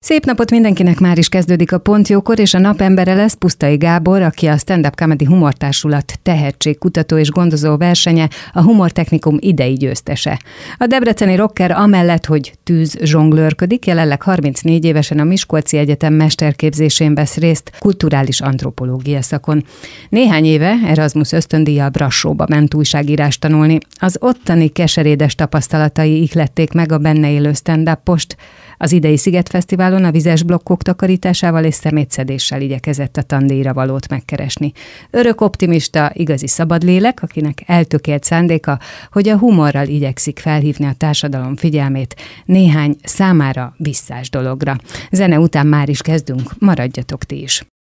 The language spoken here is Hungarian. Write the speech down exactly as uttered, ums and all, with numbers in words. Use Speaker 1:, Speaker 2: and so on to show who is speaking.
Speaker 1: Szép napot mindenkinek, már is kezdődik a Pontjókor, és a napembere lesz Pusztai Gábor, aki a Stand-up Comedy Humortársulat tehetségkutató és gondozó versenye, a Humortechnikum idei győztese. A debreceni rocker amellett, hogy tűz zsonglőrködik, jelenleg harmincnégy évesen a Miskolci Egyetem mesterképzésén vesz részt kulturális antropológia szakon. Néhány éve Erasmus ösztöndíjjal Brassóba ment újságírást tanulni. Az ottani keserédes tapasztalatai ihlették meg a benne élő stand-upost. Az idei Szigetfesztiválon a vizes blokkok takarításával és szemétszedéssel igyekezett a tandíjra valót megkeresni. Örök optimista, igazi szabadlélek, akinek eltökélt szándéka, hogy a humorral igyekszik felhívni a társadalom figyelmét néhány számára visszás dologra. Zene után már is kezdünk, maradjatok ti is!